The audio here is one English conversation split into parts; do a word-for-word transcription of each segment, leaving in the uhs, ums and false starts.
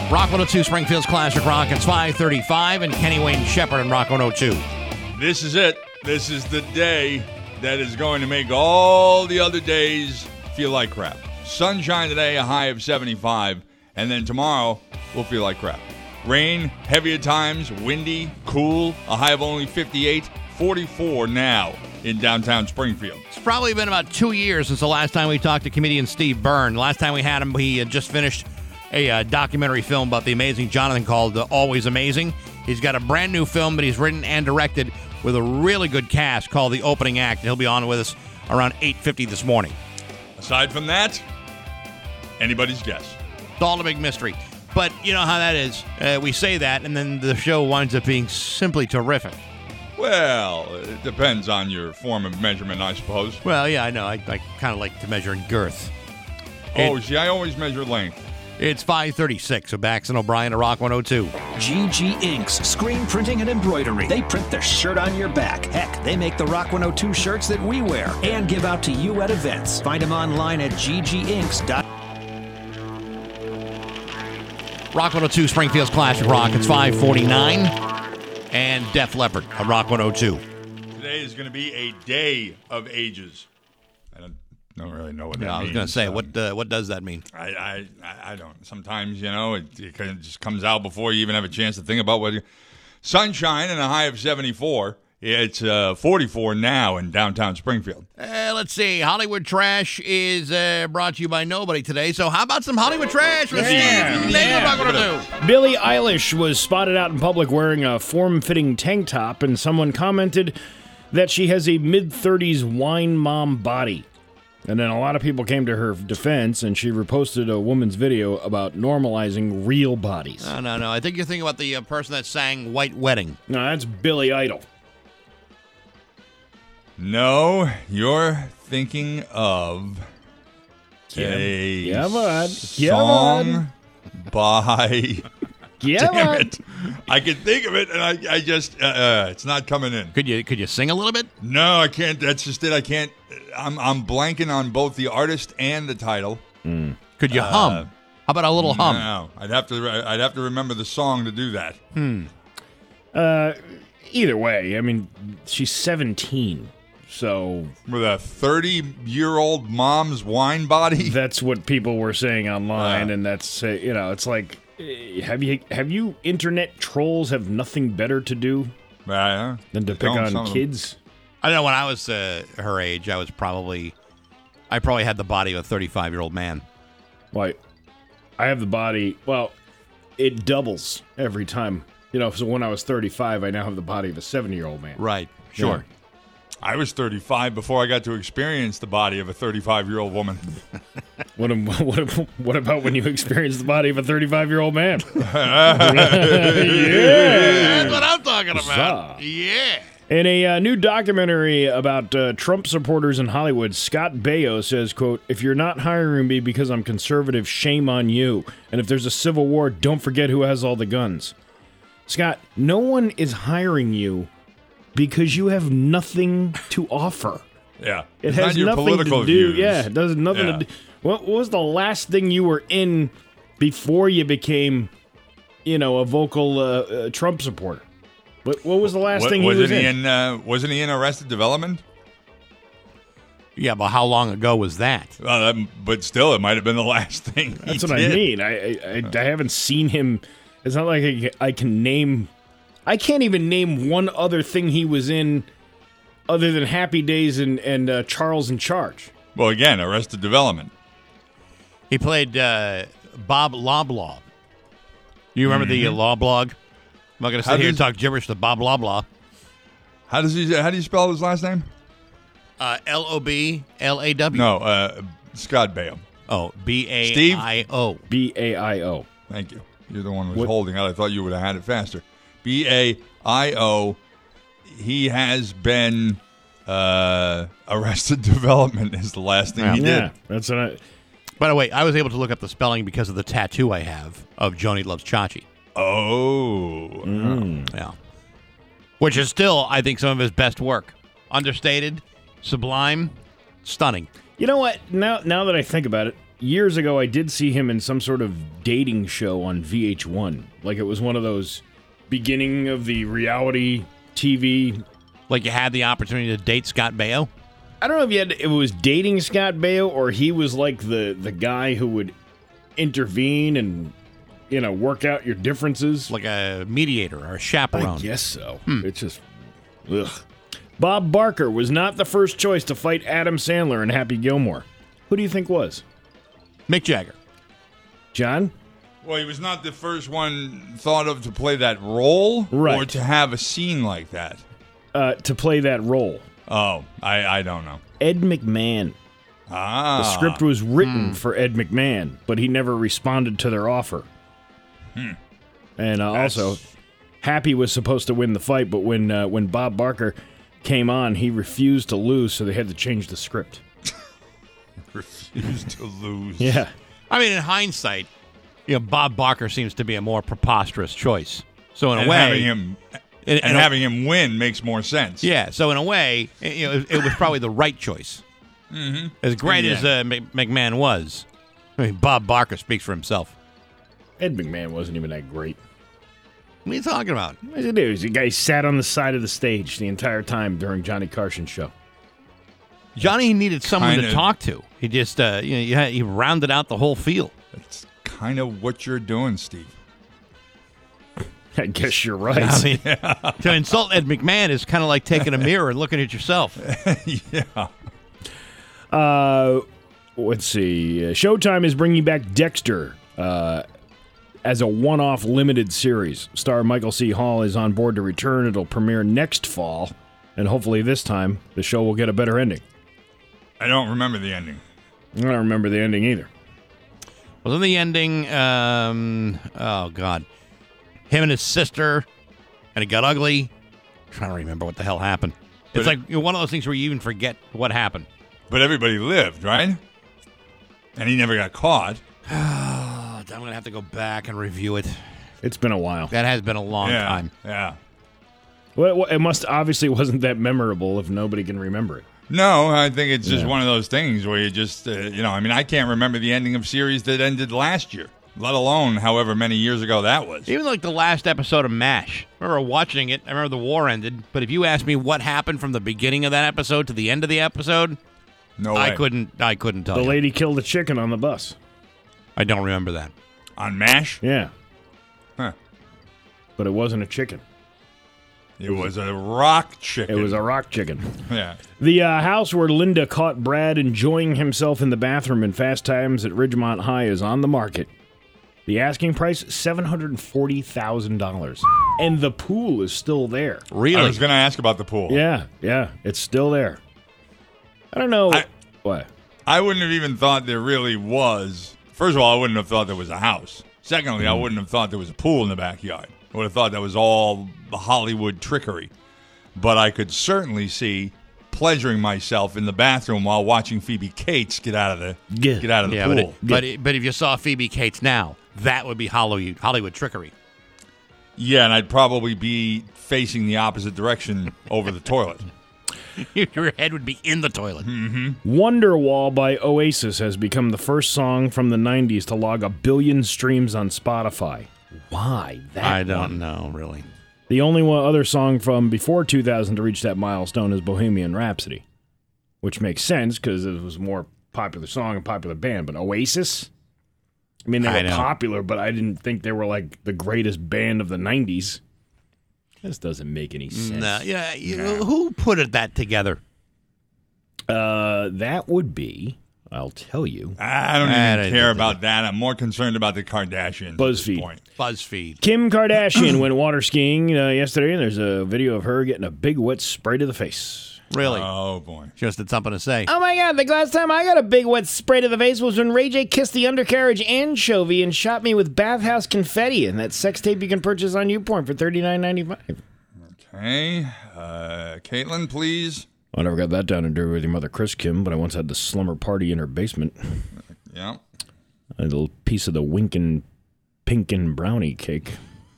Rock one oh two, Springfield's Classic Rock. It's five thirty-five, and Kenny Wayne Shepherd and Rock one oh two. This is it. This is the day that is going to make all the other days feel like crap. Sunshine today, a high of seventy-five, and then tomorrow will feel like crap. Rain, heavy at times, windy, cool, a high of only fifty-eight, forty-four now in downtown Springfield. It's probably been about two years since the last time we talked to comedian Steve Byrne. The last time we had him, he had just finished a uh, documentary film about the amazing Jonathan called uh, Always Amazing. He's got a brand new film that he's written and directed with a really good cast called The Opening Act. He'll be on with us around eight fifty this morning. Aside from that, anybody's guess. It's all a big mystery. But you know how that is. Uh, we say that, and then the show winds up being simply terrific. Well, it depends on your form of measurement, I suppose. Well, yeah, I know. I, I kind of like to measure in girth. Oh, It- see, I always measure length. It's five thirty-six, so Bax and O'Brien to Rock one oh two. G G Inks, screen printing and embroidery. They print the shirt on your back. Heck, they make the Rock one oh two shirts that we wear and give out to you at events. Find them online at g g inks dot com. Rock one oh two, Springfield's Classic Rock. It's five forty-nine. And Def Leppard on Rock one oh two. Today is going to be a day of ages. I don't, don't really know what that Yeah, I was means. going to say, Um, what uh, what does that mean? I, I, I- I don't. Sometimes, you know, it, it kind of just comes out before you even have a chance to think about what. You, sunshine and a high of seventy-four. It's uh, forty-four now in downtown Springfield. Uh, let's see. Hollywood Trash is uh, brought to you by nobody today. So how about some Hollywood Trash with Yeah, Steve? yeah. Rock one oh two. Billie Eilish was spotted out in public wearing a form-fitting tank top, and someone commented that she has a mid-thirties wine mom body. And then a lot of people came to her defense, and she reposted a woman's video about normalizing real bodies. No, no, no. I think you're thinking about the uh, person that sang White Wedding. No, that's Billy Idol. No, you're thinking of a Yeah, bud. Yeah, song by. Yeah, Damn bud. it! I can think of it, and I, I just, uh, uh, it's not coming in. Could you could you sing a little bit? No, I can't. That's just it. I can't. I'm, I'm blanking on both the artist and the title. Could you hum? How about a little hum? No, I'd have to. I'd have to remember the song to do that. Uh, either way, I mean, she's seventeen, so With a thirty-year-old mom's wine body. that's what people were saying online, Uh. and that's uh, you know, it's like, eh, have you have you internet trolls have nothing better to do Uh, than to pick don't on some of them. kids? I don't know. When I was uh, her age, I was probably, I probably had the body of a thirty-five-year-old man. Like, I have the body. Well, it doubles every time. You know, so when I was thirty-five, I now have the body of a seventy-year-old man. Right. Sure. I was thirty-five before I got to experience the body of a thirty-five-year-old woman. What, am- what, am- what about when you experience the body of a thirty-five-year-old man? That's what I'm talking about. Huzzah. Yeah. In a uh, new documentary about uh, Trump supporters in Hollywood, Scott Baio says, quote, "If you're not hiring me because I'm conservative, shame on you. And if there's a civil war, don't forget who has all the guns." Scott, no one is hiring you because you have nothing to offer. Yeah, It It's has not your nothing political to do. views. Yeah, it does nothing Yeah. to do. What, what was the last thing you were in before you became, you know, a vocal uh, uh, Trump supporter? What, what was the last Wa- thing he wasn't was in? he in? uh, wasn't he in Arrested Development? Yeah, but how long ago was that? Uh, that- but still, it might have been the last thing. he That's what did. I mean. I, I I I haven't seen him. It's not like I, I can name. I can't even name one other thing he was in, other than Happy Days and and uh, Charles in Charge. Well, again, Arrested Development. He played uh, Bob Loblaw. You remember the uh, Law Blog? I'm not going to How sit here and does- talk gibberish to Bob Loblaw. How does he? How do you spell his last name? Uh, L O B L A W. No, uh, Scott Baio. Oh, B A Steve? I O. B A I O. Thank you. You're the one who was What- holding it. I thought you would have had it faster. B A I O. He has been uh, Arrested Development is the last thing he Yeah, did. that's what I. By the way, I was able to look up the spelling because of the tattoo I have of Joni Loves Chachi. Oh. Yeah. Which is still, I think, some of his best work. Understated, sublime, stunning. You know what? Now now that I think about it, years ago, I did see him in some sort of dating show on V H one. Like it was one of those beginning of the reality T V. Like you had the opportunity to date Scott Baio? I don't know if, you had, if it was dating Scott Baio or he was like the, the guy who would intervene and, you know, work out your differences. Like a mediator or a I chaperone. guess so. It's just, ugh. Bob Barker was not the first choice to fight Adam Sandler in Happy Gilmore. Who do you think was? Mick Jagger. John? Well, he was not the first one thought of to play that role Right. or to have a scene like that. Uh, to play that role. Oh, I, I don't know. Ed McMahon. Ah. The script was written for Ed McMahon, but he never responded to their offer. Hmm. And uh, That's- also, Happy was supposed to win the fight, but when uh, when Bob Barker came on, he refused to lose, so they had to change the script. refused to lose. Yeah. I mean, in hindsight, you know, Bob Barker seems to be a more preposterous choice. So in And a way, having him in- and in a- having him win makes more sense. yeah. So in a way, it, you know, it, it was probably the right choice. Mm-hmm. As great Yeah. as uh, Mc- McMahon was, I mean, Bob Barker speaks for himself. Ed McMahon wasn't even that great. What are you talking about? What did he do? The guy sat on the side of the stage the entire time during Johnny Carson's show. Johnny needed someone to Kinda- talk to. He just, uh, you know, you had, he rounded out the whole field. That's kind of what you're doing, Steve. I guess you're right. I mean, to insult Ed McMahon is kind of like taking a mirror and looking at yourself. yeah. Uh, let's see. Uh, Showtime is bringing back Dexter uh, as a one-off limited series. Star Michael C. Hall is on board to return. It'll premiere next fall, and hopefully this time the show will get a better ending. I don't remember the ending. I don't remember the ending either. Wasn't the ending, um, oh, God. Him and his sister, and it got ugly. I'm trying to remember what the hell happened. But It's it- like you know, one of those things where you even forget what happened. But everybody lived, right? And he never got caught. Oh, I'm going to have to go back and review it. It's been a while. That has been a long yeah. time. Yeah. Well, it must obviously wasn't that memorable if nobody can remember it. No, I think it's just Yeah. one of those things where you just, uh, you know, I mean, I can't remember the ending of series that ended last year, let alone however many years ago that was. Even like the last episode of MASH. I remember watching it. I remember the war ended. But if you asked me what happened from the beginning of that episode to the end of the episode, No I way. couldn't. I couldn't tell The you. lady killed a chicken on the bus. I don't remember that. On MASH? Yeah, Huh. but it wasn't a chicken. It was a rock chicken. It was a rock chicken. Yeah. The uh, house where Linda caught Brad enjoying himself in the bathroom in Fast Times at Ridgemont High is on the market. The asking price, seven hundred forty thousand dollars. And the pool is still there. Really? I was going to ask about the pool. Yeah, yeah, it's still there. I don't know. I- what? I wouldn't have even thought there really was. First of all, I wouldn't have thought there was a house. Secondly, I wouldn't have thought there was a pool in the backyard. I would have thought that was all Hollywood trickery. But I could certainly see pleasuring myself in the bathroom while watching Phoebe Cates get out of the Yeah. get out of the yeah, but, pool. it, but it, but if you saw Phoebe Cates now, that would be Hollywood Hollywood trickery. Yeah, and I'd probably be facing the opposite direction over the toilet. Your head would be in the toilet. Wonderwall by Oasis has become the first song from the nineties to log a billion streams on Spotify. Why that I don't one? know, really. The only one other song from before two thousand to reach that milestone is Bohemian Rhapsody, which makes sense because it was a more popular song and popular band. But Oasis? I mean, they I were know. popular, but I didn't think they were like the greatest band of the nineties. This doesn't make any sense. No, yeah, you, who put it that together? Uh, that would be, I'll tell you, I don't even I don't care think about that. I'm more concerned about the Kardashians at this BuzzFeed. point. BuzzFeed. Kim Kardashian went water skiing uh, yesterday, and there's a video of her getting a big wet spray to the face. Really? Oh, boy. Just had something to say. Oh my god, the last time I got a big wet spray to the face was when Ray J kissed the undercarriage anchovy and shot me with bathhouse confetti, and that sex tape you can purchase on YouPorn for thirty-nine ninety-five. Okay. Uh, Caitlin, please. I never got that down and dirty with your mother, Chris Kim, but I once had the slumber party in her basement. Yeah. A little piece of the winkin' pinkin' brownie cake.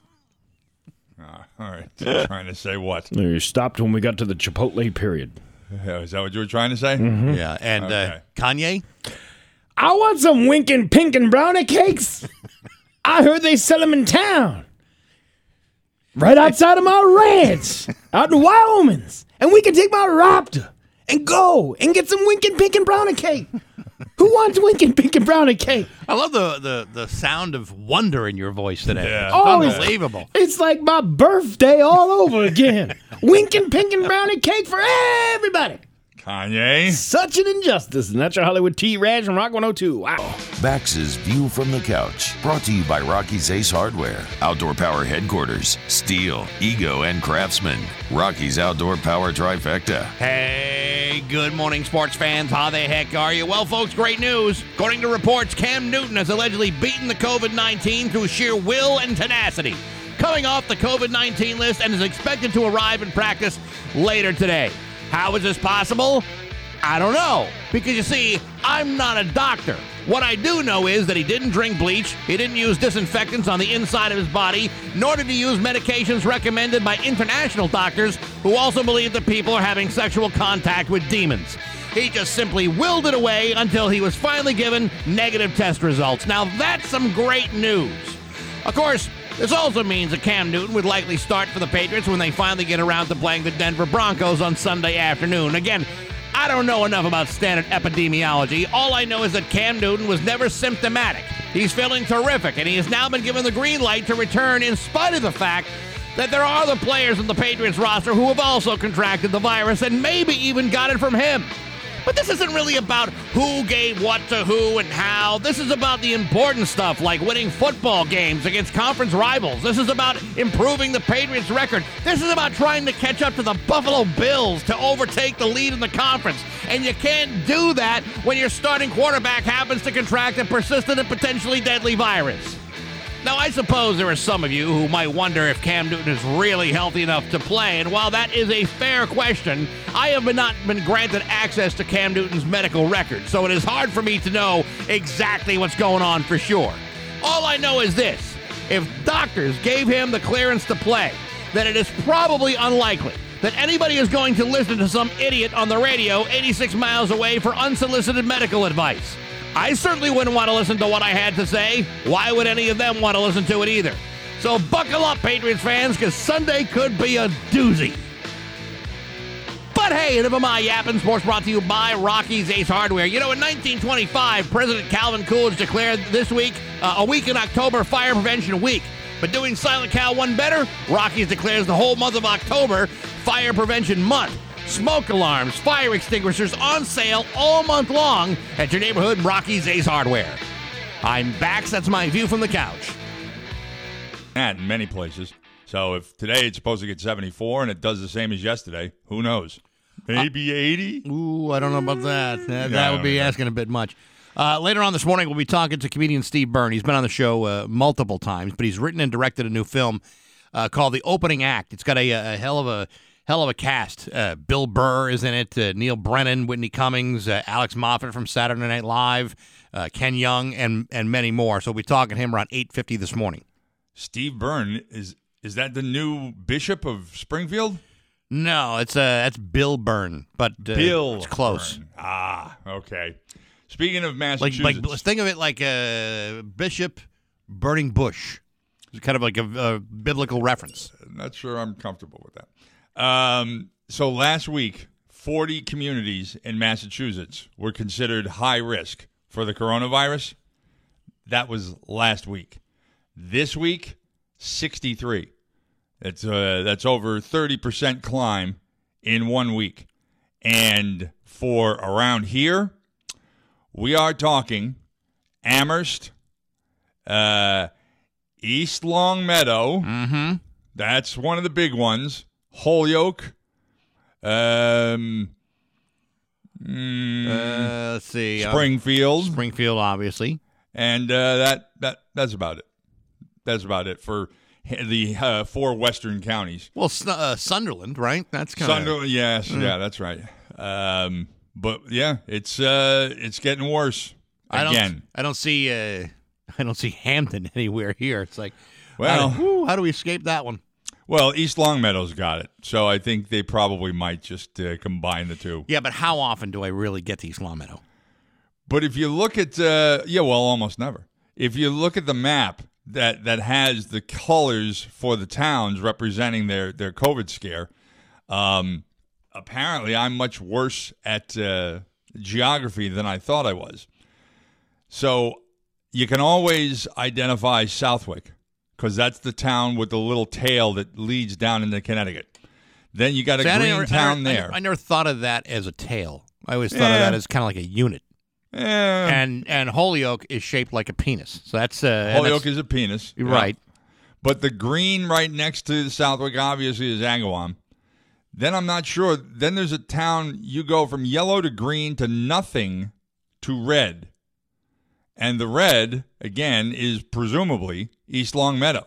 Uh, all right. Trying to say what? We stopped when we got to the Chipotle period. Yeah, is that what you were trying to say? Yeah, and uh, Okay. Kanye? I want some winkin' pink and brownie cakes. I heard they sell them in town. Right outside of my ranch, out in Wyoming's. And we can take my Raptor and go and get some winkin' pink and brownie cake. Who wants winkin' pink and brownie cake? I love the, the, the sound of wonder in your voice today. Yeah. It's Oh, unbelievable. It's like my birthday all over again. Winkin' pink and brownie cake for everybody. Kanye. Such an injustice. And that's your Hollywood T-Raj from Rock one oh two. Wow. Bax's View from the Couch, brought to you by Rocky's Ace Hardware, Outdoor Power Headquarters, Steel, Ego, and Craftsman. Rocky's Outdoor Power Trifecta. Hey, good morning, sports fans. How the heck are you? Well, folks, great news. According to reports, Cam Newton has allegedly beaten the covid nineteen through sheer will and tenacity, coming off the covid nineteen list and is expected to arrive in practice later today. How is this possible? I don't know. Because, you see, I'm not a doctor. What I do know is that he didn't drink bleach, he didn't use disinfectants on the inside of his body, nor did he use medications recommended by international doctors who also believe that people are having sexual contact with demons. He just simply willed it away until he was finally given negative test results. Now, that's some great news. Of course, this also means that Cam Newton would likely start for the Patriots when they finally get around to playing the Denver Broncos on Sunday afternoon. Again, I don't know enough about standard epidemiology. All I know is that Cam Newton was never symptomatic. He's feeling terrific, and he has now been given the green light to return in spite of the fact that there are other players in the Patriots roster who have also contracted the virus and maybe even got it from him. But this isn't really about who gave what to who and how. This is about the important stuff like winning football games against conference rivals. This is about improving the Patriots' record. This is about trying to catch up to the Buffalo Bills to overtake the lead in the conference. And you can't do that when your starting quarterback happens to contract a persistent and potentially deadly virus. Now, I suppose there are some of you who might wonder if Cam Newton is really healthy enough to play, and while that is a fair question, I have been not been granted access to Cam Newton's medical record, so it is hard for me to know exactly what's going on for sure. All I know is this: if doctors gave him the clearance to play, then it is probably unlikely that anybody is going to listen to some idiot on the radio eighty-six miles away for unsolicited medical advice. I certainly wouldn't want to listen to what I had to say. Why would any of them want to listen to it either? So buckle up, Patriots fans, because Sunday could be a doozy. But hey, enough of my yapping. Sports brought to you by Rocky's Ace Hardware. You know, in nineteen twenty-five, President Calvin Coolidge declared this week uh, a week in October Fire Prevention Week. But doing Silent Cal one better, Rocky's declares the whole month of October Fire Prevention Month. Smoke alarms, fire extinguishers on sale all month long at your neighborhood Rocky's Ace Hardware. I'm Bax. That's my view from the couch. And in many places. So if today it's supposed to get seventy-four and it does the same as yesterday, who knows? Maybe eighty? Ooh, I don't know about that. That, Yeah, that I would don't be know. asking a bit much. Uh, later on this morning, we'll be talking to comedian Steve Byrne. He's been on the show uh, multiple times, but he's written and directed a new film uh, called The Opening Act. It's got a, a hell of a hell of a cast. Uh, Bill Burr is in it, uh, Neil Brennan, Whitney Cummings, uh, Alex Moffat from Saturday Night Live, uh, Ken Young, and and many more. So we'll be talking to him around eight fifty this morning. Steve Byrne, is is that the new bishop of Springfield? No, it's uh, that's Bill Byrne, but uh, Bill it's close. Byrne. Ah, okay. Speaking of Like, Massachusetts. like think of it like a bishop burning bush. It's kind of like a, a biblical reference. I'm not sure I'm comfortable with that. Um, so last week, forty communities in Massachusetts were considered high risk for the coronavirus. That was last week. This week, sixty-three. It's uh, that's over thirty percent climb in one week. And for around here, we are talking Amherst, uh, East Longmeadow. Mm-hmm. That's one of the big ones. Holyoke. Um, mm, Uh, let's see. uh, Springfield. Springfield, obviously. And uh, that that that's about it. That's about it for the uh, four western counties. Well, S- uh, Sunderland, right? That's kind of Sunderland, yes, yeah, that's right. Um, but yeah, it's uh, it's getting worse I don't. again. I don't see. Uh, I don't see Hampton anywhere here. It's like, Well- how do, whew, how do we escape that one? Well, East Longmeadow's got it, so I think they probably might just uh, combine the two. Yeah, but how often do I really get to East Longmeadow? But if you look at, uh, yeah, well, almost never. If you look at the map that, that has the colors for the towns representing their, their COVID scare, um, apparently I'm much worse at uh, geography than I thought I was. So you can always identify Southwick because that's the town with the little tail that leads down into Connecticut. Then you got a See, green I never, town I, there. I, I never thought of that as a tail. I always thought Yeah. of that as kind of like a unit. Yeah. And and Holyoke is shaped like a penis. So that's uh, and Holyoke that's- is a penis. yeah. right. But the green right next to the Southwick obviously is Agawam. Then I'm not sure. Then there's a town, you go from yellow to green to nothing to red. And the red, again, is presumably East Longmeadow.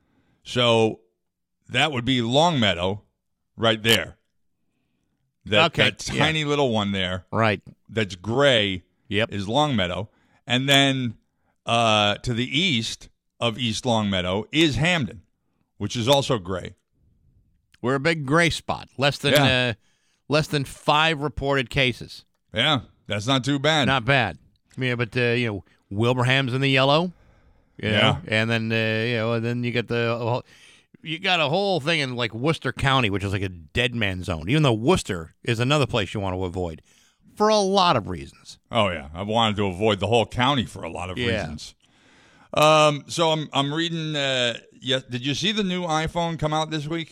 So that would be Longmeadow right there. That, Okay, that yeah. tiny little one there Right. that's gray Yep. is Longmeadow. And then uh, to the east of East Longmeadow is Hamden, which is also gray. We're a big gray spot. Less than Yeah. uh, less than five reported cases. Yeah, that's not too bad. Not bad. Yeah, but uh, you know, Wilbraham's in the yellow. You know, Yeah. and then uh, you know, and then you get the you got a whole thing in like Worcester County, which is like a dead man zone. Even though Worcester is another place you want to avoid for a lot of reasons. Oh yeah, I wanted to avoid the whole county for a lot of Yeah. reasons. Um, so I'm I'm reading. Uh, yes, did you see the new iPhone come out this week?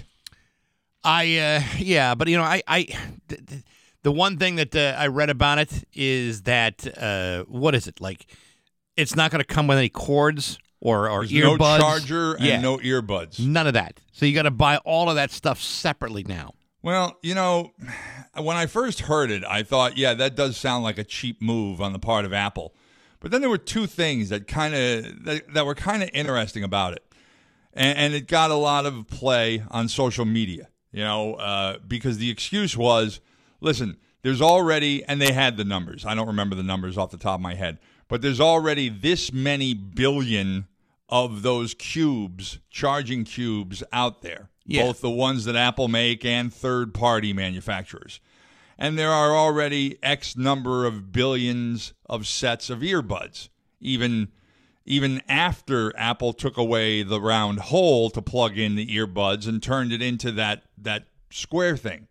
I uh, yeah, but you know, I I th- th- the one thing that uh, I read about it is that uh, what is it like? It's not going to come with any cords or or There's earbuds. no charger and Yeah. no earbuds. None of that. So you got to buy all of that stuff separately now. Well, you know, when I first heard it, I thought, yeah, that does sound like a cheap move on the part of Apple. But then there were two things that kind of that, that were kind of interesting about it, and, and it got a lot of play on social media. You know, uh, because the excuse was, listen, there's already, and they had the numbers. I don't remember the numbers off the top of my head, but there's already this many billion of those cubes, charging cubes out there, Yeah. both the ones that Apple make and third-party manufacturers. And there are already X number of billions of sets of earbuds, even even after Apple took away the round hole to plug in the earbuds and turned it into that that square thing.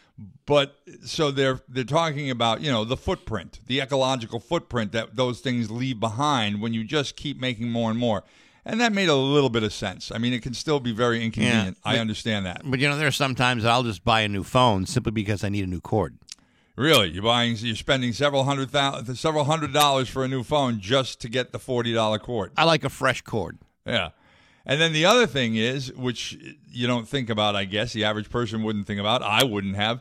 But so they're they're talking about, you know, the footprint, the ecological footprint that those things leave behind when you just keep making more and more. And that made a little bit of sense. I mean, it can still be very inconvenient. Yeah, I but- understand that. But you know, there's sometimes that I'll just buy a new phone simply because I need a new cord. Really, you're buying, you're spending several hundred thousand, several hundred dollars for a new phone just to get the forty dollar cord. I like a fresh cord. Yeah, and then the other thing is, which you don't think about, I guess the average person wouldn't think about, I wouldn't have,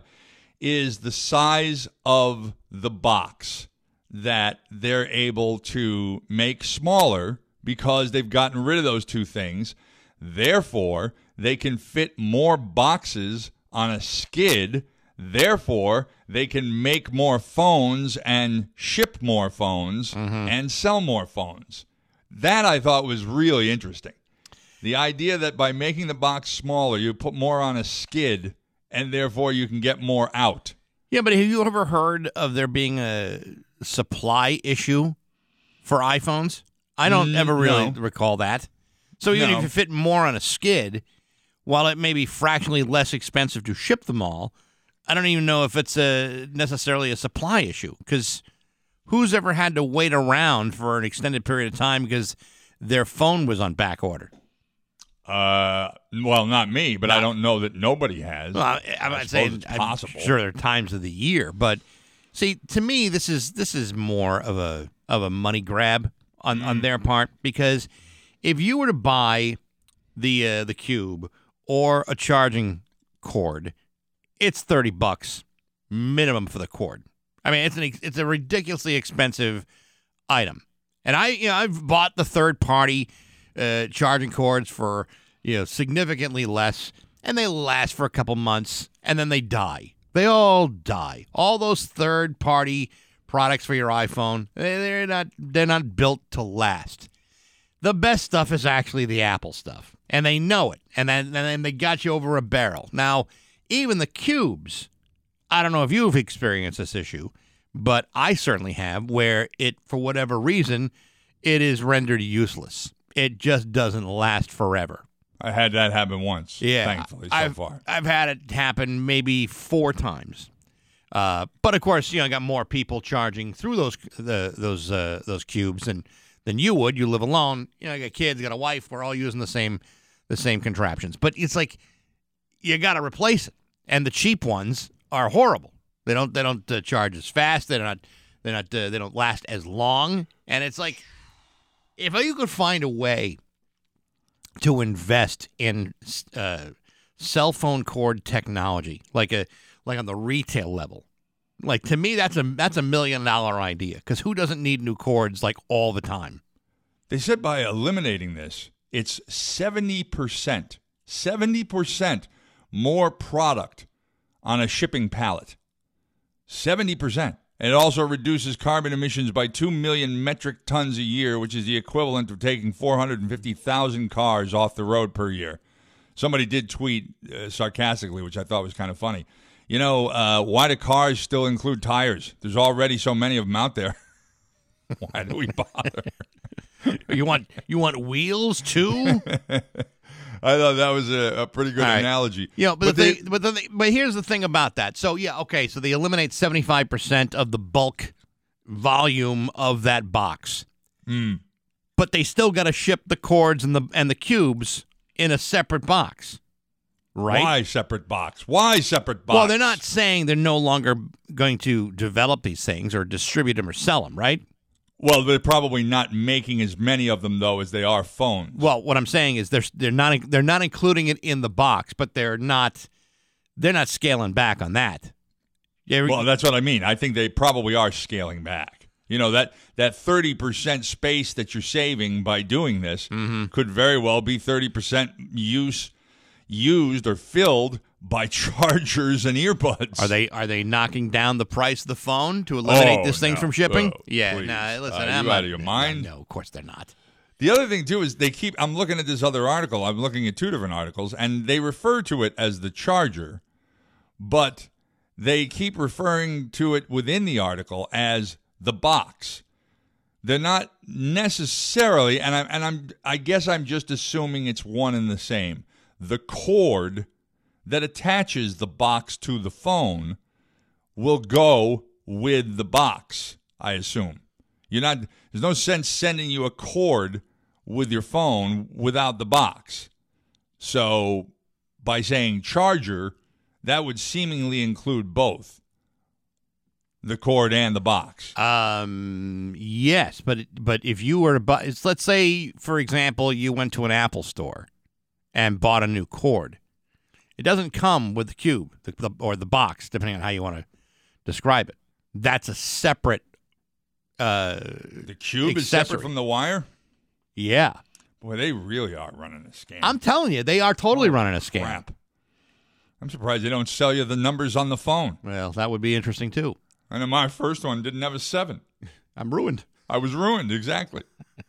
is the size of the box that they're able to make smaller because they've gotten rid of those two things. Therefore, they can fit more boxes on a skid. Therefore, they can make more phones and ship more phones and sell more phones. That I thought was really interesting. The idea that by making the box smaller, you put more on a skid and therefore you can get more out. Yeah, but have you ever heard of there being a supply issue for iPhones? I don't Mm, ever really no. recall that. So even No. if you fit more on a skid, while it may be fractionally less expensive to ship them all, I don't even know if it's a necessarily a supply issue, because who's ever had to wait around for an extended period of time because their phone was on back order? Uh, well, not me, but I don't know that nobody has. Well, I- I'm I not suppose saying it's I'm possible. sure there are times of the year, but see, to me, this is this is more of a of a money grab on, on their part, because if you were to buy the uh, the Cube or a charging cord, it's thirty bucks minimum for the cord. I mean, it's an it's a ridiculously expensive item, and I you know I've bought the third party uh, charging cords for you know significantly less, and they last for a couple months, and then they die. They all die. All those third party products for your iPhone, they- they're not they're not built to last. The best stuff is actually the Apple stuff, and they know it, and then and then they got you over a barrel. Now, even the Cubes, I don't know if you've experienced this issue, but I certainly have, where it, for whatever reason, it is rendered useless. It just doesn't last forever. I had that happen once, Yeah, thankfully, so I've, far. I've had it happen maybe four times. Uh, but, of course, you know, I got more people charging through those the, those uh, those cubes than, than you would. You live alone. You know, I got kids, got a wife. We're all using the same the same contraptions. But it's like you got to replace it. And the cheap ones are horrible. They don't they don't uh, charge as fast. They're not they're not uh, they don't last as long. And it's like, if you could find a way to invest in uh, cell phone cord technology, like a like on the retail level, like to me that's a that's a million dollar idea, because who doesn't need new cords like all the time? They said by eliminating this, it's seventy percent, seventy percent more product on a shipping pallet. seventy percent. And it also reduces carbon emissions by two million metric tons a year, which is the equivalent of taking four hundred fifty thousand cars off the road per year. Somebody did tweet uh, sarcastically, which I thought was kind of funny. You know, uh, why do cars still include tires? There's already so many of them out there. Why do we bother? You want you want wheels too? I thought that was a, a pretty good All right. analogy. You know, but, But the they- thing, but the thing, but here's the thing about that. So yeah, okay, so they eliminate seventy-five percent of the bulk volume of that box, Mm. but they still got to ship the cords and the and the cubes in a separate box, right? Why separate box? Why separate box? Well, they're not saying they're no longer going to develop these things or distribute them or sell them, right? Well, they're probably not making as many of them though as they are phones. Well, what I'm saying is they're they're not they're not including it in the box, but they're not they're not scaling back on that. Yeah, Well, that's what I mean. I think they probably are scaling back. You know, that that thirty percent space that you're saving by doing this Mm-hmm. could very well be thirty percent use used or filled by chargers and earbuds. Are they are they knocking down the price of the phone to eliminate Oh, this thing no. from shipping? Oh, yeah, please. no, listen, Are I'm you not- out of your mind? No, of course they're not. The other thing, too, is they keep – I'm looking at this other article. I'm looking at two different articles, and they refer to it as the charger, but they keep referring to it within the article as the box. They're not necessarily – and, I, and I'm, I guess I'm just assuming it's one and the same. The cord that attaches the box to the phone will go with the box, I assume. You're not – there's no sense sending you a cord with your phone without the box. So by saying charger, that would seemingly include both the cord and the box. Um, yes, but but if you were to buy, it's- let's say, for example, you went to an Apple store and bought a new cord. It doesn't come with the cube the, the, or the box, depending on how you want to describe it. That's a separate. Uh, The cube is separate accessory. from the wire? yeah, Boy, they really are running a scam. I'm telling you, they are totally running a scam. Crap. I'm surprised they don't sell you the numbers on the phone. Well, that would be interesting too. I know my first one didn't have a seven. I'm ruined. I was ruined, exactly.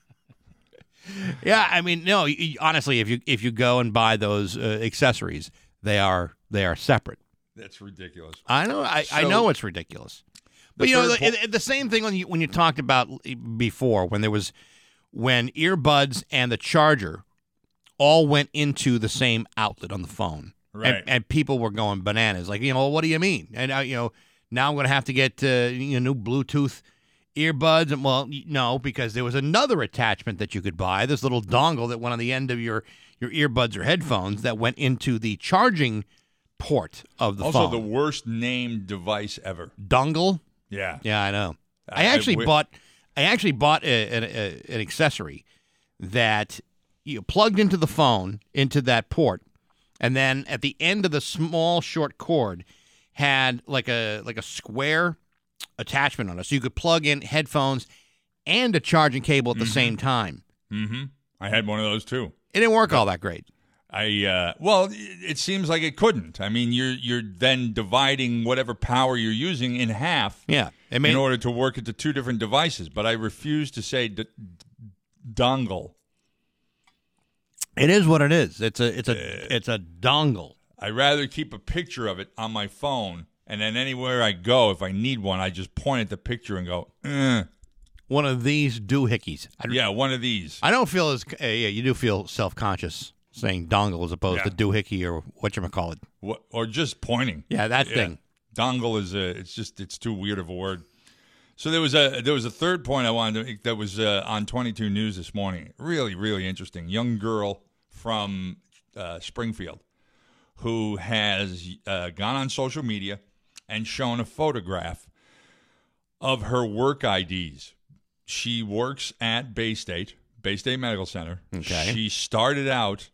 Yeah, I mean, no. y- y- Honestly, if you if you go and buy those uh, accessories, they are they are separate. That's ridiculous. I know. I, I So- know it's ridiculous. But The you know, third the, the same thing when you when you talked about before, when there was when earbuds and the charger all went into the same outlet on the phone, Right. and, and people were going bananas. Like, you know, what do you mean? And uh, you know, now I'm going to have to get uh, you know, new Bluetooth earbuds. And well, y- no, because there was another attachment that you could buy, this little dongle that went on the end of your your earbuds or headphones that went into the charging port of the Also, phone. the worst named device ever. dongle. Yeah. Yeah, I know. I, I- I actually wi- bought. I actually bought a, an, a, an accessory that you plugged into the phone into that port, and then at the end of the small short cord had like a like a square attachment on it, so you could plug in headphones and a charging cable at the same time. Mm-hmm. I had one of those too. It didn't work all that great. I uh, well, it it seems like it couldn't. I mean, you're you're then dividing whatever power you're using in half Yeah, it made in order to work it to two different devices. But I refuse to say d- d- dongle. it is what it is. It's a it's a it's a dongle. I rather keep a picture of it on my phone And then anywhere I go, if I need one, I just point at the picture and go, eh. One of these doohickeys. I, Yeah, one of these. I don't feel as, uh, yeah, you do feel self-conscious saying dongle as opposed Yeah. to doohickey or whatchamacallit. What, or just pointing. Yeah, that thing. Dongle is a, it's just, it's too weird of a word. So there was a there was a third point I wanted to make that was uh, on twenty-two News this morning. Really, really interesting. Young girl from uh, Springfield who has uh, gone on social media and shown a photograph of her work I Ds. She works at Bay State, Bay State Medical Center. Okay. She started out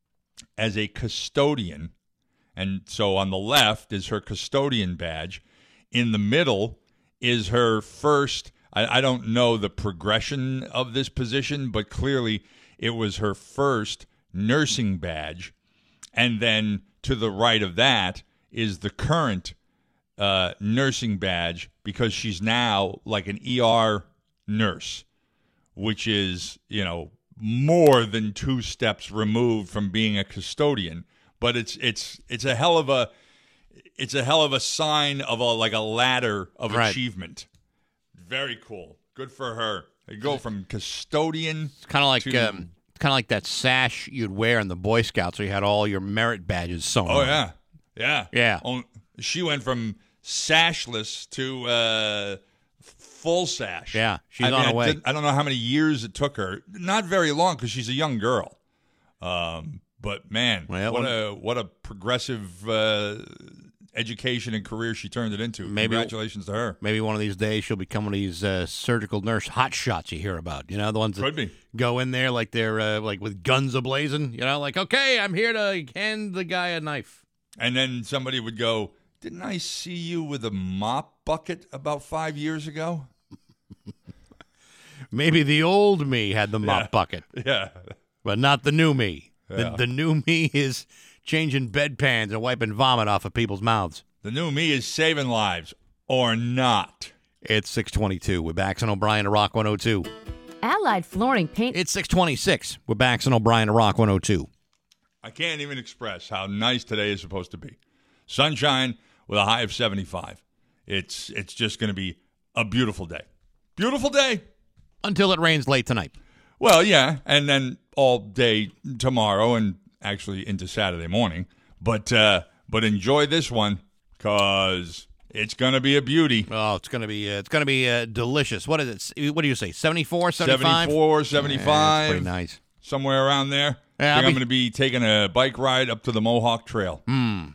as a custodian, and so on the left is her custodian badge. In the middle is her first, I, I don't know the progression of this position, but clearly it was her first nursing badge. And then to the right of that is the current uh, nursing badge, because she's now like an E R nurse, which is, you know, more than two steps removed from being a custodian. But it's it's it's a hell of a It's a hell of a sign of a like a ladder of Right. achievement. Very cool. Good for her. They go from custodian. It's kind of like to, um, kind of like that sash you'd wear in the Boy Scouts, where you had all your merit badges sewn. Oh on. yeah, yeah, Yeah. Oh, she went from sashless to uh, full sash. Yeah, she's I mean, on her I way. did- I don't know how many years it took her. Not very long, because she's a young girl. Um, but man, Well, what when- a what a progressive uh, education and career she turned it into. Maybe- Congratulations to her. Maybe one of these days she'll become one of these uh, surgical nurse hot shots you hear about. You know, the ones that Could be. go in there like they're uh, like with guns ablazing. You know, like, okay, I'm here to hand the guy a knife. And then somebody would go, "Didn't I see you with a mop bucket about five years ago?" Maybe the old me had the mop Yeah. bucket, Yeah. but not the new me. Yeah. The, the new me is changing bedpans and wiping vomit off of people's mouths. The new me is saving lives or not. It's six twenty-two. We're Bax and O'Brien to Rock one oh two. Allied Flooring Paint. It's six twenty-six. We're Bax and O'Brien to Rock one oh two. I can't even express how nice today is supposed to be. Sunshine with a high of seventy-five. It's it's just going to be a beautiful day. Beautiful day. Until it rains late tonight. Well, yeah, and then all day tomorrow and actually into Saturday morning. But uh, but enjoy this one, because it's going to be a beauty. Oh, it's gonna be uh, it's gonna be uh, delicious. What is it? What do you say? seventy-four, seventy-five? seventy-four, seventy-five. Yeah, that's pretty nice. Somewhere around there. Yeah, I I'll think I'm be- going to be taking a bike ride up to the Mohawk Trail.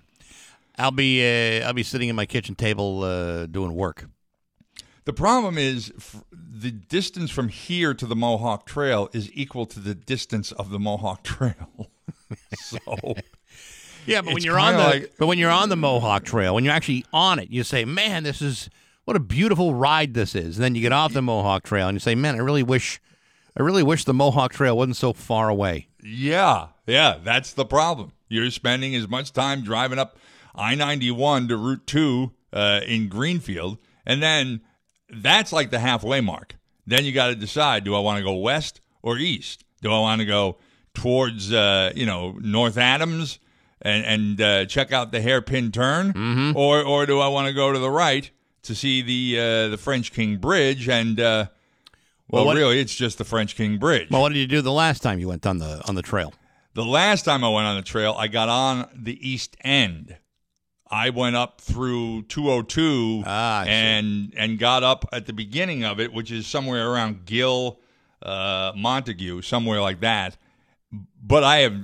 I'll be uh, I'll be sitting at my kitchen table uh, doing work. The problem is f- the distance from here to the Mohawk Trail is equal to the distance of the Mohawk Trail. So Yeah, but when It's you're on the kinda like- but when you're on the Mohawk Trail, when you're actually on it, you say, "Man, this is what a beautiful ride this is." And then you get off the Mohawk Trail and you say, "Man, I really wish I really wish the Mohawk Trail wasn't so far away." yeah, yeah, that's the problem. You're spending as much time driving up I ninety-one to Route two uh, in Greenfield, and then that's like the halfway mark. Then you got to decide, do I want to go west or east? Do I want to go towards, uh, you know, North Adams and, and uh, check out the hairpin turn? Mm-hmm. Or or do I want to go to the right to see the uh, the French King Bridge? And, uh, well, Well, what- really, it's just the French King Bridge. Well, what did you do the last time you went on the on the trail? The last time I went on the trail, I got on the east end. I went up through two oh two Ah, I see. and and got up at the beginning of it, which is somewhere around Gill, uh, Montague, somewhere like that. But I have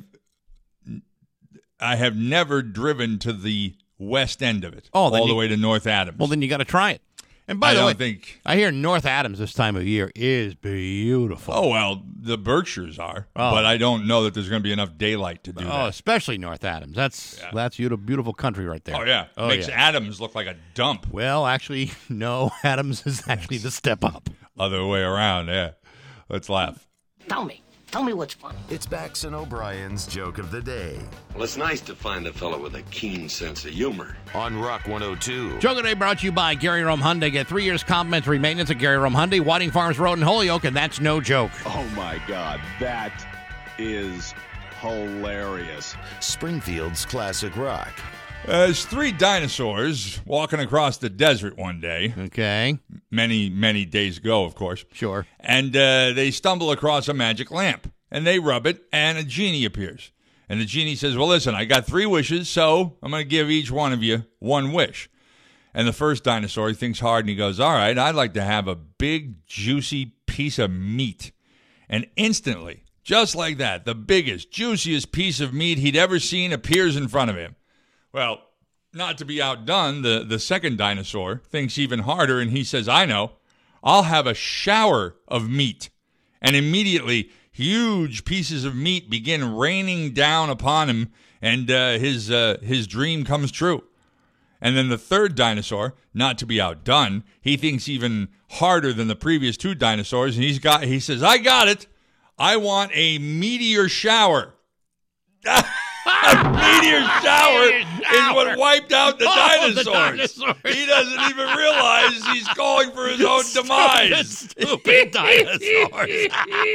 I have never driven to the west end of it, Oh, then all the you- way to North Adams. Well, then you got to try it. And by I the don't way, think. I hear North Adams this time of year is beautiful. Oh well, the Berkshires are, Oh. but I don't know that there's going to be enough daylight to do Oh, that. especially North Adams. That's that's beautiful, beautiful country right there. Oh yeah, Oh, makes yeah. Adams look like a dump. Well, actually, no. Adams is actually the step up. Other way around, yeah. Let's laugh. Tell me. Tell me what's funny. It's Bax and O'Brien's Joke of the Day Well, it's nice to find a fellow with a keen sense of humor. on Rock one oh two. Joke of the Day brought to you by Gary Rome Hyundai. Get three years complimentary maintenance at Gary Rome Hyundai, Whiting Farms Road in Holyoke, and that's no joke. Oh my God, that is hilarious. Springfield's classic rock. There's three dinosaurs walking across the desert one day. Okay. Many, many days ago, of course. Sure. And uh, they stumble across a magic lamp. And they rub it, and a genie appears. And the genie says, well, listen, I got three wishes, so I'm going to give each one of you one wish. And the first dinosaur, he thinks hard, and he goes, all right, I'd like to have a big, juicy piece of meat. And instantly, just like that, the biggest, juiciest piece of meat he'd ever seen appears in front of him. Well, not to be outdone, the, the second dinosaur thinks even harder, and he says, I know, I'll have a shower of meat. And immediately, huge pieces of meat begin raining down upon him, and uh, his uh, his dream comes true. And then the third dinosaur, not to be outdone, he thinks even harder than the previous two dinosaurs, and he's got he says, I got it. I want a meteor shower. A meteor shower is what wiped out the, Oh, dinosaurs. the dinosaurs. He doesn't even realize he's calling for his own demise. Stupid dinosaurs.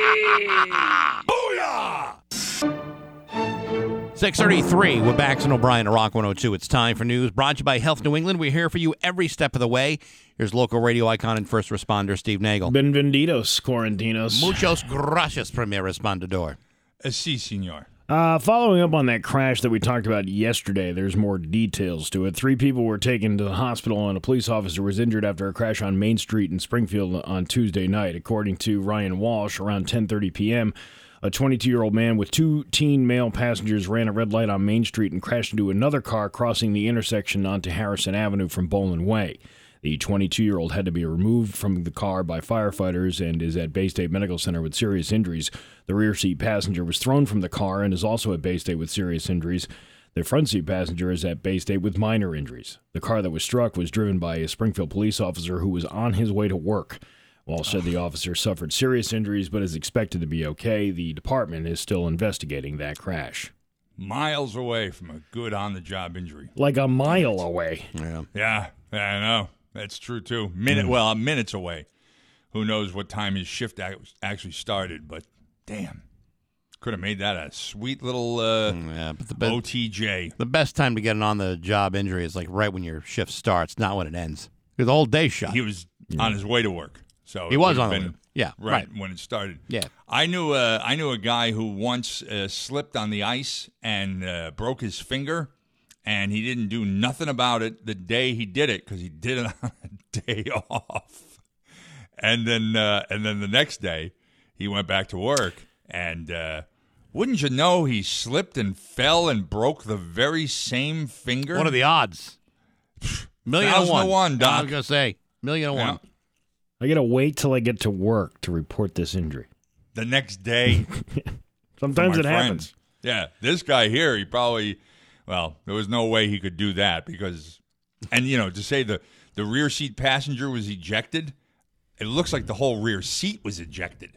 six thirty-three with Bax and O'Brien at Rock one oh two. It's time for news brought to you by Health New England. We're here for you every step of the way. Here's local radio icon and first responder Steve Nagel. Benvenidos, Quarantinos. Muchos gracias, primer respondedor. Uh, si, senor. Uh, following up on that crash that we talked about yesterday, there's more details to it. Three people were taken to the hospital, and a police officer was injured after a crash on Main Street in Springfield on Tuesday night. According to Ryan Walsh, around ten thirty p.m., a twenty-two-year-old man with two teen male passengers ran a red light on Main Street and crashed into another car crossing the intersection onto Harrison Avenue from Boland Way. The twenty-two-year-old had to be removed from the car by firefighters and is at Bay State Medical Center with serious injuries. The rear seat passenger was thrown from the car and is also at Bay State with serious injuries. The front seat passenger is at Bay State with minor injuries. The car that was struck was driven by a Springfield police officer who was on his way to work. Walsh said the officer suffered serious injuries but is expected to be okay. The department is still investigating that crash. Miles away from a good on-the-job injury. Like a mile away. Yeah. Yeah, yeah, I know. That's true, too. Minute, well, minutes away. Who knows what time his shift actually started, but damn. Could have made that a sweet little uh, Yeah, but the best, O T J. the best time to get an on-the-job injury is like right when your shift starts, not when it ends. Because the whole day's shot. He was on his way to work. So He it was would on have the been way. Yeah, right, right. when it started. Yeah. I knew uh, I knew a guy who once uh, slipped on the ice and uh, broke his finger, and he didn't do nothing about it the day he did it because he did it on a day off. And then uh, and then the next day he went back to work, and uh, wouldn't you know he slipped and fell and broke the very same finger? What are the odds? Million to Thousand one. to one, I Doc. was going to say, million to Yeah. one. I gotta wait till I get to work to report this injury. The next day. Sometimes my it happens. friend. Yeah, this guy here, he probably, well, there was no way he could do that because, and you know, to say the, the rear seat passenger was ejected, it looks like the whole rear seat was ejected.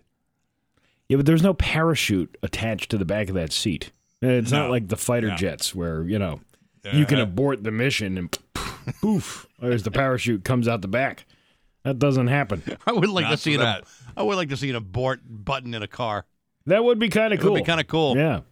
Yeah, but there's no parachute attached to the back of that seat. It's No. not like the fighter No. jets where, you know, you can Uh, abort the mission and poof, there's the parachute comes out the back. That doesn't happen. I would like Not to see for an, that. I would like to see an abort button in a car. That would be kind of It cool. would be kind of cool. Yeah.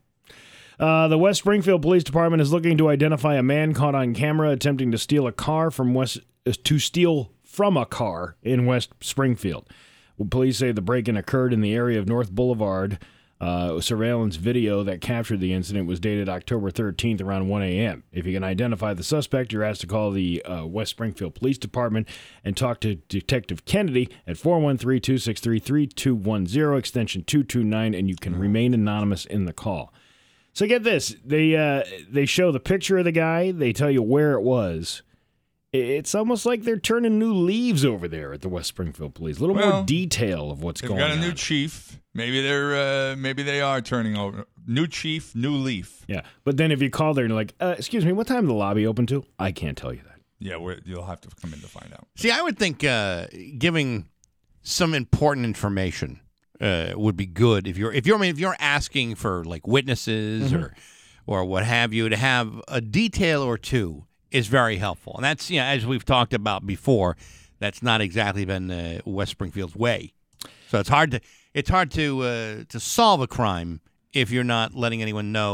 Uh, the West Springfield Police Department is looking to identify a man caught on camera attempting to steal a car from West uh, to steal from a car in West Springfield. Well, police say the break-in occurred in the area of North Boulevard. Uh, surveillance video that captured the incident was dated October thirteenth around one a.m. If you can identify the suspect, you're asked to call the uh, West Springfield Police Department and talk to Detective Kennedy at four one three, two six three, three two one zero, extension two two nine, and you can remain anonymous in the call. So get this. They, uh, they show the picture of the guy. They tell you where it was. It's almost like they're turning new leaves over there at the West Springfield Police. A little Well, more detail of what's They've going got a on. new chief. Maybe they're uh, maybe they are turning over. New chief, new leaf. Yeah, but then if you call there and you're like, uh, excuse me, what time is the lobby open to? I can't tell you that. Yeah, we're, you'll have to come in to find out. See, I would think uh, giving some important information uh, would be good if you're if you're I mean, if you're asking for like witnesses Mm-hmm. or or what have you, to have a detail or two is very helpful. And that's, you know, as we've talked about before, that's not exactly been uh, West Springfield's way. So it's hard to it's hard to uh, to solve a crime if you're not letting anyone know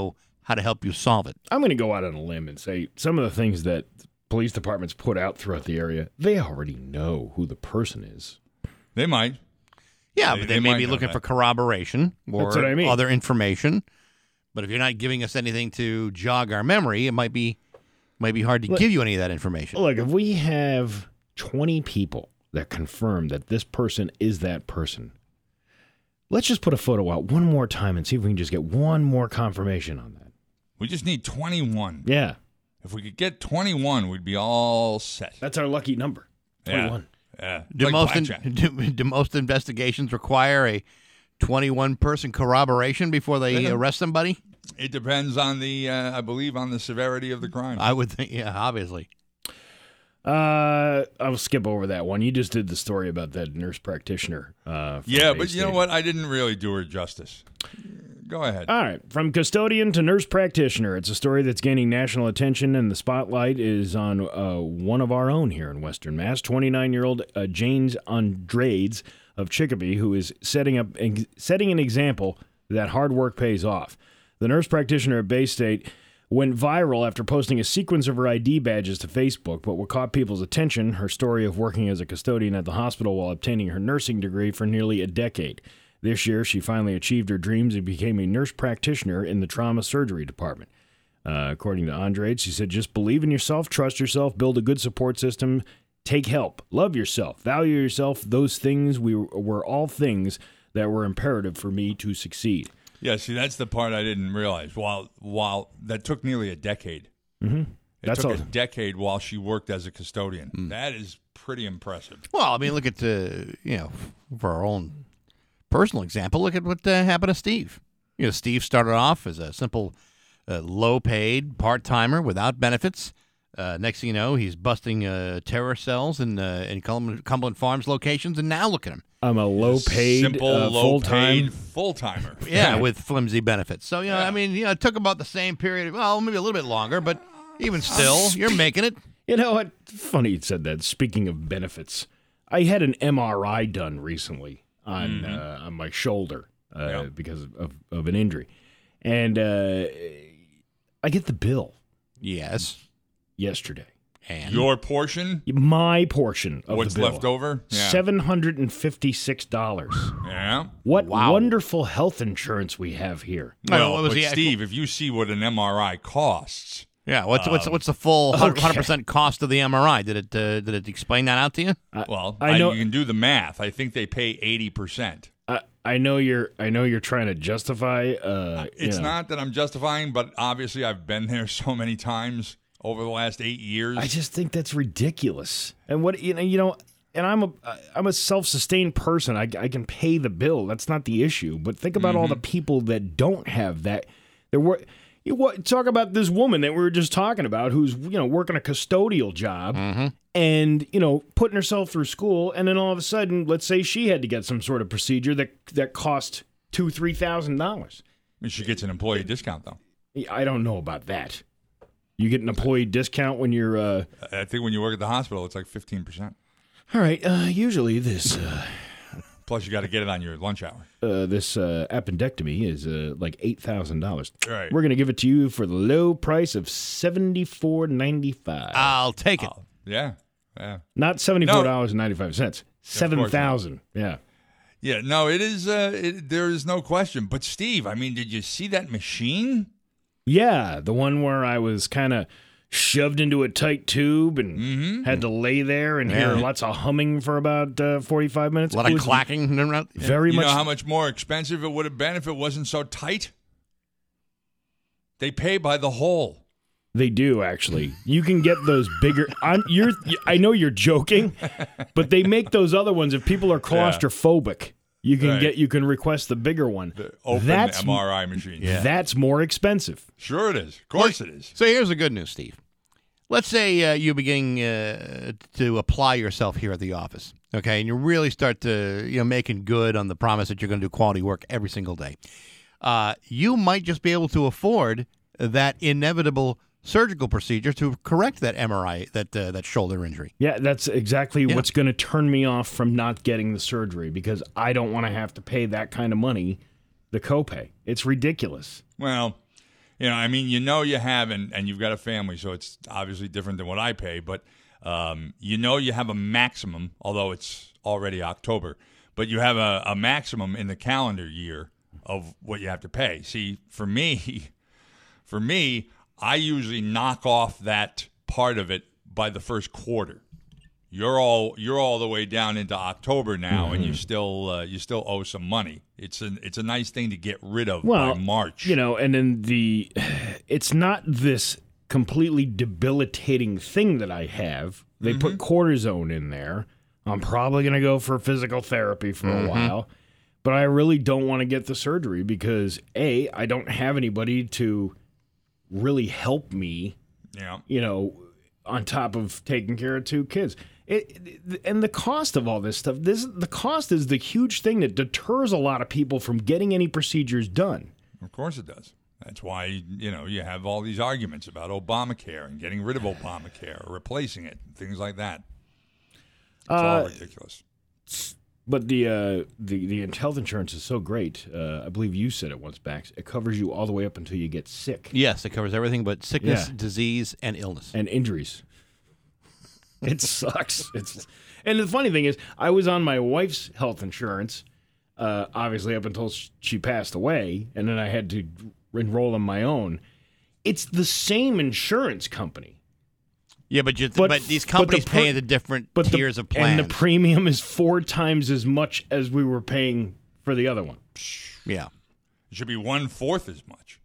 how to help you solve it. I'm going to go out on a limb and say some of the things that police departments put out throughout the area, they already know who the person is. They might. Yeah, They- but they they, may might be know looking that. for corroboration or That's what I mean. other information. But if you're not giving us anything to jog our memory, it might be might be hard to Look- give you any of that information. Look, if we have twenty people that confirm that this person is that person, let's just put a photo out one more time and see if we can just get one more confirmation on that. We just need twenty-one. Yeah, If we could get twenty-one, we'd be all set. that's our lucky number. twenty-one. Yeah. yeah. do, Like most in, blackjack. do, do most investigations require a twenty-one person corroboration before they Yeah. arrest somebody? It depends on the, uh, I believe, on the severity of the crime. I would think, yeah, obviously. Uh, I'll skip over that one. You just did the story about that nurse practitioner. Uh, from yeah, Bay but you know State. what? I didn't really do her justice. Go ahead. All right, from custodian to nurse practitioner. It's a story that's gaining national attention, and the spotlight is on uh, one of our own here in Western Mass, twenty-nine-year-old uh, James Andrades of Chicopee, who is setting up ex- setting an example that hard work pays off. The nurse practitioner at Bay State went viral after posting a sequence of her I D badges to Facebook, but what caught people's attention, her story of working as a custodian at the hospital while obtaining her nursing degree for nearly a decade. This year, she finally achieved her dreams and became a nurse practitioner in the trauma surgery department. Uh, according to Andrade, she said, just believe in yourself, trust yourself, build a good support system, take help, love yourself, value yourself. Those things we were all things that were imperative for me to succeed. Yeah, see, that's the part I didn't realize. While while that took newarly a decade. Mm-hmm. It That's took all. a decade while she worked as a custodian. That is pretty impressive. Well, I mean, look at the, you know, for our own personal example, look at what uh, happened to Steve. You know, Steve started off as a simple, uh, low-paid part-timer without benefits. Uh, next thing you know, he's busting uh, terror cells in uh, in Cumberland, Cumberland Farms locations, and now look at him. I'm a low-paid, Simple, uh, full-time. low-paid full-timer. Yeah, with flimsy benefits. So, you know, Yeah. I mean, you know, it took about the same period. Well, maybe a little bit longer, but even still, you're making it. You know what? Funny you said that. Speaking of benefits, I had an M R I done recently on Mm-hmm. uh, on my shoulder uh, Yeah. because of, of an injury, and uh, I get the bill Yes. yesterday. And Your portion, My portion of what's the bill, left over? Yeah. seven hundred and fifty-six dollars. Yeah. What Wow. wonderful health insurance we have here. Well, Well, what was but the actual- Steve, if you see what an M R I costs, yeah, what's Um, what's what's the full okay. hundred percent cost of the M R I? Did it uh, did it explain that out to you? well, I know- you can do the math. I think they pay eighty percent. I, I know you're. I know you're trying to justify. Uh, you It's know. not that I'm justifying, but obviously I've been there so many times over the last eight years. I just think that's ridiculous. And what you know, you know, and I'm a I'm a self-sustained person. I, I can pay the bill. That's not the issue. But think about all the people that don't have that. There were you what, talk about this woman that we were just talking about, who's you know working a custodial job and you know putting herself through school, and then all of a sudden, let's say she had to get some sort of procedure that that cost two three thousand dollars. I mean, she gets an employee discount, though. I don't know about that. You get an employee discount when you're. Uh, I think when you work at the hospital, it's like fifteen percent. all right. Uh, usually this. Uh, Plus, you got to get it on your lunch hour. Uh, this uh, appendectomy is uh, like eight thousand dollars. Right. We're gonna give it to you for the low price of seventy four ninety five. I'll take it. Oh, yeah. Yeah. Not seventy four dollars and ninety five cents. Seven thousand. Yeah. Yeah. No, it is. Uh, it, there is no question. But, Steve, I mean, did you see that machine? Yeah, the one where I was kind of shoved into a tight tube and Mm-hmm. had to lay there and hear Yeah. lots of humming for about uh, forty-five minutes. A lot It of was clacking. around- yeah. Very You much. know how much more expensive it would have been if it wasn't so tight? They pay by the hole. They do actually. You can get those bigger. I'm, you're. I know you're joking, but they make those other ones. If people are claustrophobic, you can Right. get. You can request the bigger one. The open That's M R I machine. That's more expensive. Sure it is. Of course it is. So here's the good news, Steve. Let's say uh, you begin uh, to apply yourself here at the office, okay, and you really start to, you know, making good on the promise that you're going to do quality work every single day. Uh, you might just be able to afford that inevitable surgical procedure to correct that M R I, that uh, that shoulder injury. Yeah, that's exactly Yeah. what's going to turn me off from not getting the surgery because I don't want to have to pay that kind of money, the copay. It's ridiculous. Well, You know, I mean, you know you have, and, and you've got a family, so it's obviously different than what I pay, but um, you know you have a maximum, although it's already October, but you have a, a maximum in the calendar year of what you have to pay. See, for me, for me, I usually knock off that part of it by the first quarter. You're all you're all the way down into October now, mm-hmm. and you still uh, you still owe some money. It's an it's a nice thing to get rid of well, by March. You know, and then the it's not this completely debilitating thing that I have. They mm-hmm. put cortisone in there. I'm probably going to go for physical therapy for mm-hmm. a while, but I really don't want to get the surgery because A, I don't have anybody to really help me. Yeah, you know, on top of taking care of two kids. It, it, and the cost of all this stuff, this the cost is the huge thing that deters a lot of people from getting any procedures done. Of course it does. That's why, you know, you have all these arguments about Obamacare and getting rid of Obamacare or replacing it, things like that. It's uh, all ridiculous. But the, uh, the the health insurance is so great. Uh, I believe you said it once, Bax. It covers you all the way up until you get sick. Yes, it covers everything but sickness, Yeah. disease, and illness. And injuries. It sucks. It's and the funny thing is, I was on my wife's health insurance, uh, obviously up until she passed away, and then I had to enroll in my own. It's the same insurance company. Yeah, but you, but, but these companies but the per, pay the different but tiers the, of plans. And the premium is four times as much as we were paying for the other one. Yeah. It should be one-fourth as much.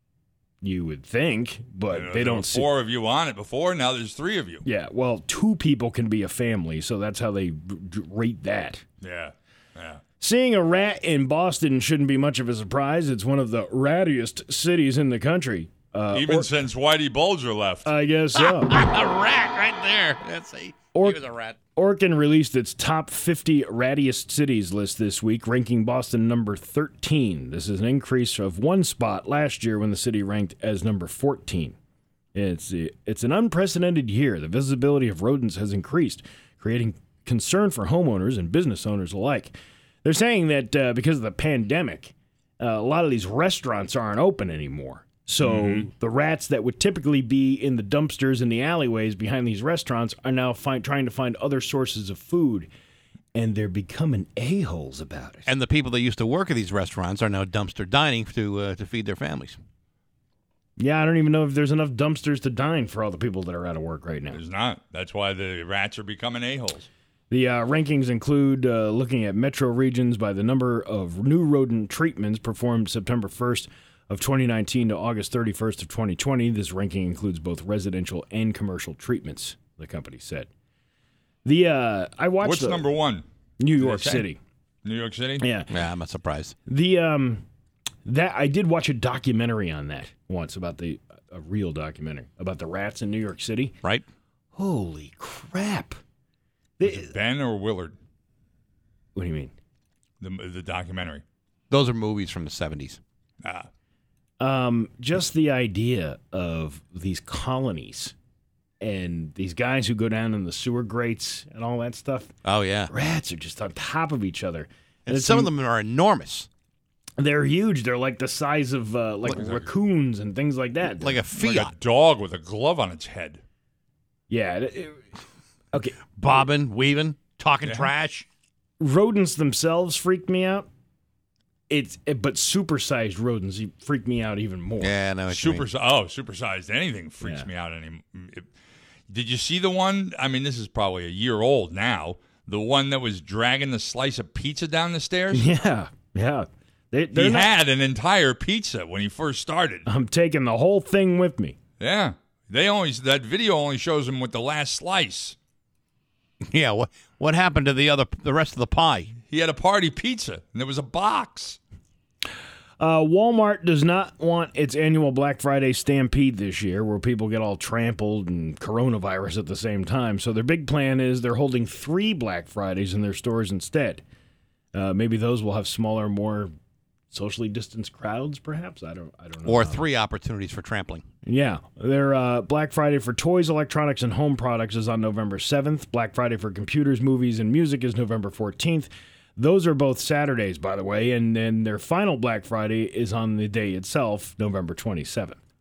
You would think, but you know, they don't see. Four of you on it before, now there's three of you. Yeah, well, two people can be a family, so that's how they rate that. Yeah, yeah. Seeing a rat in Boston shouldn't be much of a surprise. It's one of the rattiest cities in the country. Uh, Even or, since Whitey Bulger left. I guess so. A rat right there. That's a, or, he was a rat. Orkin released its top fifty rattiest cities list this week, ranking Boston number thirteen. This is an increase of one spot last year when the city ranked as number fourteen. It's, it's an unprecedented year. The visibility of rodents has increased, creating concern for homeowners and business owners alike. They're saying that uh, because of the pandemic, uh, a lot of these restaurants aren't open anymore. So mm-hmm. the rats that would typically be in the dumpsters in the alleyways behind these restaurants are now find, trying to find other sources of food, and they're becoming a-holes about it. And the people that used to work at these restaurants are now dumpster dining to uh, to feed their families. Yeah, I don't even know if there's enough dumpsters to dine for all the people that are out of work right now. There's not. That's why the rats are becoming a-holes. The uh, rankings include uh, looking at metro regions by the number of new rodent treatments performed September first of twenty nineteen to August thirty-first of twenty twenty. This ranking includes both residential and commercial treatments, the company said. The uh, I watched What's the, number one? New York City. New York City? Yeah. Yeah, I'm not surprised. The um that I did watch a documentary on that once about the a real documentary about the rats in New York City. Right? Holy crap. Is it Ben or Willard? What do you mean? The the documentary. Those are movies from the seventies. Ah. Um, just the idea of these colonies and these guys who go down in the sewer grates and all that stuff. Oh, yeah. Rats are just on top of each other. And, and some of them are enormous. They're huge. They're like the size of uh, like, like raccoons and things like that. Like a Fiat. Like a dog with a glove on its head. Yeah. It, it, okay. Bobbing, weaving, talking yeah. trash. Rodents themselves freak me out. It's but supersized rodents freak me out even more. Yeah, no. Super oh, supersized anything freaks yeah. me out any. It, did you see the one? I mean, this is probably a year old now. The one that was dragging the slice of pizza down the stairs. Yeah, yeah. They, he not, had an entire pizza when he first started. I'm taking the whole thing with me. Yeah, they only that video only shows him with the last slice. Yeah, what what happened to the other the rest of the pie? He had a party pizza, and there was a box. Uh, Walmart does not want its annual Black Friday stampede this year, where people get all trampled and coronavirus at the same time. So their big plan is they're holding three Black Fridays in their stores instead. Uh, maybe those will have smaller, more socially distanced crowds, perhaps. I don't. I don't know. Or three opportunities for trampling. Yeah, their uh, Black Friday for toys, electronics, and home products is on November seventh. Black Friday for computers, movies, and music is November fourteenth. Those are both Saturdays, by the way, and then their final Black Friday is on the day itself, November twenty-seventh.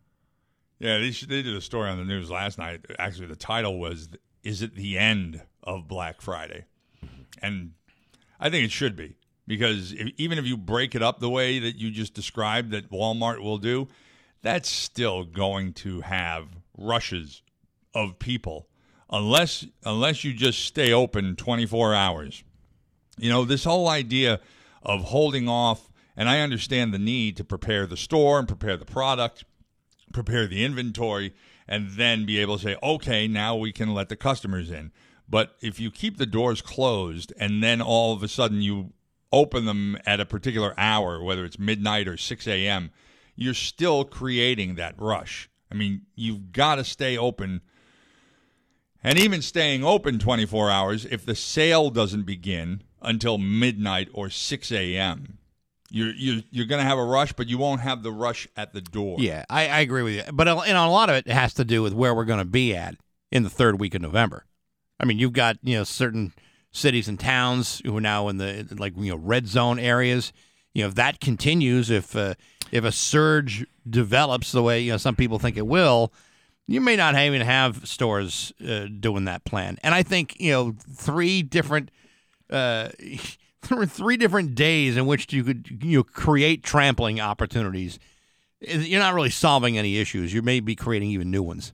Yeah, they, they did a story on the news last night. Actually, the title was, "Is it the end of Black Friday?" And I think it should be, because if, even if you break it up the way that you just described that Walmart will do, that's still going to have rushes of people unless unless you just stay open twenty-four hours. You know, this whole idea of holding off, and I understand the need to prepare the store and prepare the product, prepare the inventory, and then be able to say, okay, now we can let the customers in. But if you keep the doors closed and then all of a sudden you open them at a particular hour, whether it's midnight or six a.m., you're still creating that rush. I mean, you've got to stay open. And even staying open twenty-four hours, if the sale doesn't begin until midnight or six a.m., you're, you're, you're going to have a rush, but you won't have the rush at the door. Yeah, I, I agree with you. But you know, a lot of it has to do with where we're going to be at in the third week of November. I mean, you've got, you know, certain cities and towns who are now in the, like, you know, red zone areas. You know, if that continues, if uh, if a surge develops the way, you know, some people think it will, you may not even have stores uh, doing that plan. And I think, you know, three different uh, three different days in which you could, you know, create trampling opportunities, you're not really solving any issues. You may be creating even new ones.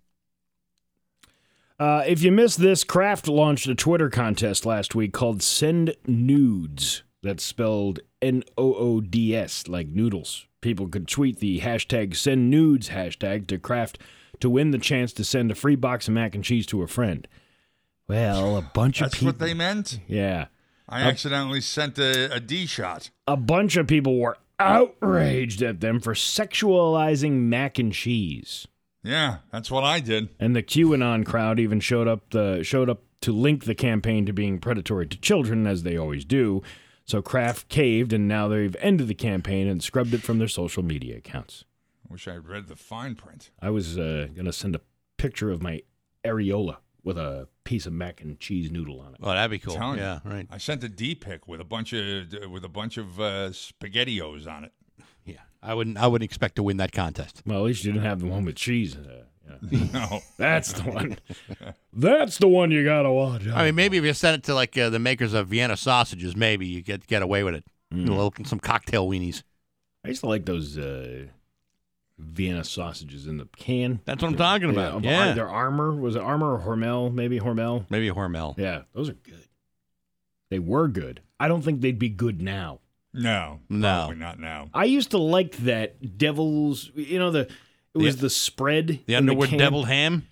Uh, if you missed this, Kraft launched a Twitter contest last week called Send Nudes. That's spelled N O O D S, like noodles. People could tweet the hashtag Send Nudes hashtag to Kraft to win the chance to send a free box of mac and cheese to a friend. Well, a bunch of That's people... what they meant? Yeah. I accidentally sent a, a D shot. A bunch of people were outraged at them for sexualizing mac and cheese. Yeah, that's what I did. And the QAnon crowd even showed up the showed up to link the campaign to being predatory to children, as they always do. So Kraft caved, and now they've ended the campaign and scrubbed it from their social media accounts. I wish I had read the fine print. I was uh, going to send a picture of my areola with a piece of mac and cheese noodle on it. Oh, that'd be cool. Telling Yeah, you. right. I sent a D pic with a bunch of with a bunch of uh, SpaghettiOs on it. Yeah, I wouldn't. I wouldn't expect to win that contest. Well, at least you didn't have the one with cheese. Uh, yeah. No, that's the one. That's the one you gotta watch. I mean, maybe if you sent it to like uh, the makers of Vienna sausages, maybe you get get away with it. Mm. A little, some cocktail weenies. I used to like those uh, Vienna sausages in the can. That's what I'm talking about. Yeah, Yeah, their Armour was it Armour or Hormel? Maybe Hormel. maybe a Hormel. Yeah, those are good. They were good. I don't think they'd be good now. no, No. probably not now. I used to like that Devil's. You know the it was The- the spread. The in Underwood can. deviled ham.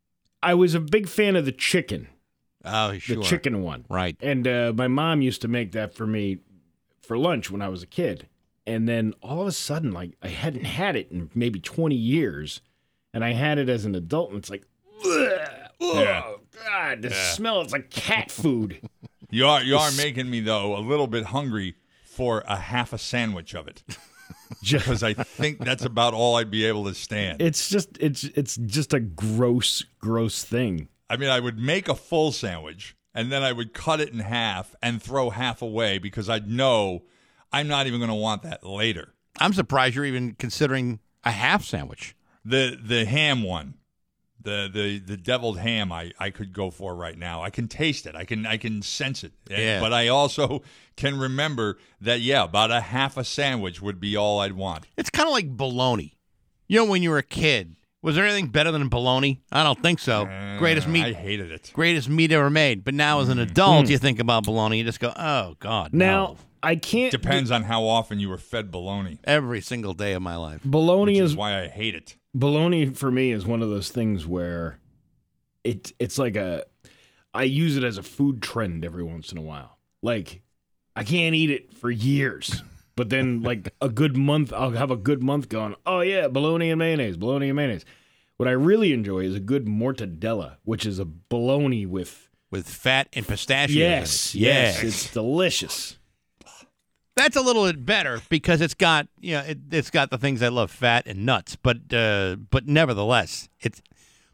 I was a big fan of the chicken, Oh, sure. the chicken one. Right. And uh, my mom used to make that for me for lunch when I was a kid. And then all of a sudden, like, I hadn't had it in maybe twenty years. And I had it as an adult, and it's like, ugh, oh, Yeah. God, the smell, it's like cat food. You are you are making me though a little bit hungry for a half a sandwich of it, because I think that's about all I'd be able to stand. It's just, it's, it's just a gross, gross thing. I mean, I would make a full sandwich, and then I would cut it in half and throw half away because I'd know I'm not even going to want that later. I'm surprised you're even considering a half sandwich. The the ham one, the the the deviled ham, I, I could go for right now. I can taste it. I can I can sense it. Yeah. But I also can remember that yeah, about a half a sandwich would be all I'd want. It's kind of like bologna. You know, when you were a kid, was there anything better than bologna? I don't think so. Uh, greatest meat, I hated it. greatest meat ever made. But now, as an adult, you think about bologna, you just go, "Oh God!" Now, no. I can't. Depends on how often you were fed bologna, Every single day of my life. Bologna which is is why I hate it. bologna for me is one of those things where it it's like a I use it as a food trend every once in a while. Like I can't eat it for years, but then like a good month I'll have a good month going, "Oh yeah, bologna and mayonnaise, bologna and mayonnaise." What I really enjoy is a good mortadella, which is a bologna with With fat and pistachios. yes, in it. yes, it's delicious. That's a little bit better because it's got, you know, it, it's got the things I love, fat and nuts. But uh, but nevertheless, it's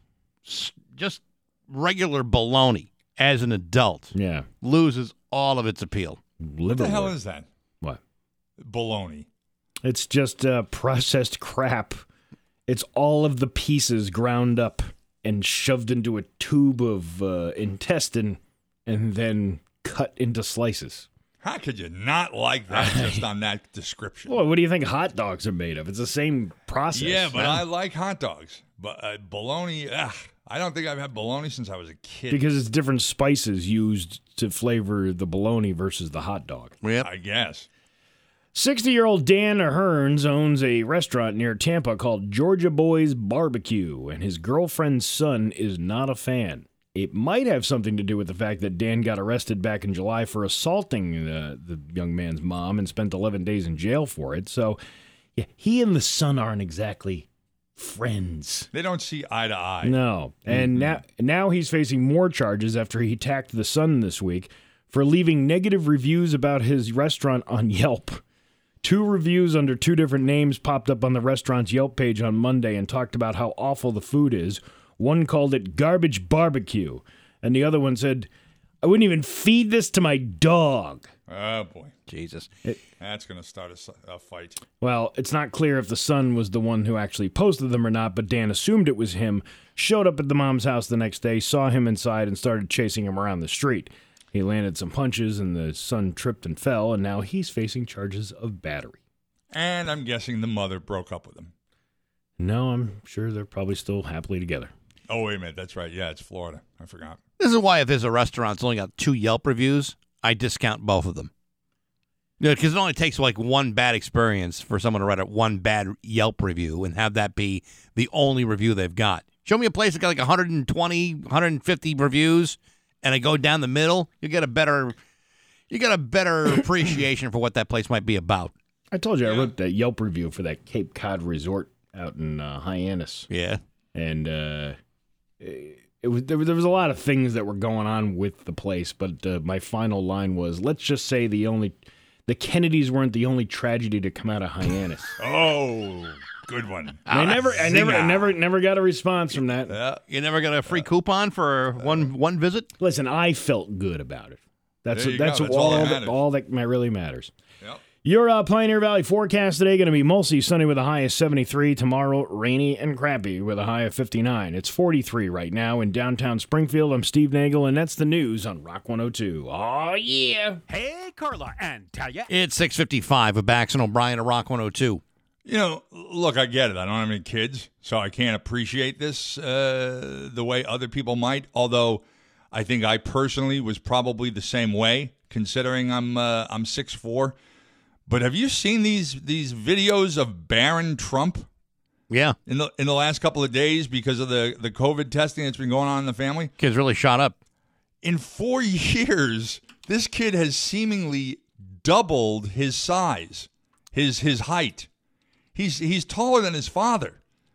s- just regular bologna as an adult Yeah, loses all of its appeal. What the hell is that? what? Bologna. It's just uh, processed crap It's all of the pieces ground up and shoved into a tube of uh, intestine and then cut into slices. How could you not like that just on that description? Well, what do you think hot dogs are made of? It's the same process. Yeah, but huh? I like hot dogs. But uh, bologna, ugh, I don't think I've had bologna since I was a kid. Because it's different spices used to flavor the bologna versus the hot dog. Yep. I guess. sixty-year-old Dan Hearns owns a restaurant near Tampa called Georgia Boys Barbecue, and his girlfriend's son is not a fan. It might have something to do with the fact that Dan got arrested back in July for assaulting uh, the young man's mom and spent eleven days in jail for it. So, yeah, he and the son aren't exactly friends. They don't see eye to eye. No. And mm-hmm. now, now he's facing more charges after he attacked the son this week for leaving negative reviews about his restaurant on Yelp. Two reviews under two different names popped up on the restaurant's Yelp page on Monday and talked about how awful the food is. One called it garbage barbecue, and the other one said, I wouldn't even feed this to my dog. Oh, boy. Jesus. It, That's going to start a, a fight. Well, it's not clear if the son was the one who actually posted them or not, but Dan assumed it was him, showed up at the mom's house the next day, saw him inside, and started chasing him around the street. He landed some punches, and the son tripped and fell, and now he's facing charges of battery. And I'm guessing the mother broke up with him. No, I'm sure they're probably still happily together. Oh, wait a minute. That's right. Yeah, it's Florida. I forgot. This is why if there's a restaurant that's only got two Yelp reviews, I discount both of them. You know, because it only takes like one bad experience for someone to write a one bad Yelp review and have that be the only review they've got. Show me a place that got like one hundred twenty, one hundred fifty reviews, and I go down the middle, you get a better, you get a better appreciation for what that place might be about. I told you I wrote that Yelp review for that Cape Cod resort out in uh, Hyannis. Yeah, and uh, it was there, there was a lot of things that were going on with the place, but uh, my final line was, "Let's just say the only the Kennedys weren't the only tragedy to come out of Hyannis." Oh, good one. I never, I never, I never, never got a response from that. Uh, you never got a free coupon for one one visit? Listen, I felt good about it. That's There you that's, go. That's all all that that, matters. all that really matters. Yep. Your uh, Pioneer Valley forecast today going to be mostly sunny with a high of seventy-three. Tomorrow, rainy and crappy with a high of fifty-nine. It's forty-three right now in downtown Springfield. I'm Steve Nagel, and that's the news on Rock one oh two. Oh, yeah. Hey, Carla and Talia. It's six fifty-five with Bax and O'Brien at Rock one oh two. You know, look, I get it. I don't have any kids, so I can't appreciate this uh, the way other people might, although I think I personally was probably the same way, considering I'm uh, I'm six foot four. But have you seen these these videos of Barron Trump? Yeah. In the in the last couple of days because of the, the COVID testing that's been going on in the family? Kid's really shot up. In four years, this kid has seemingly doubled his size, his his height. He's he's taller than his father.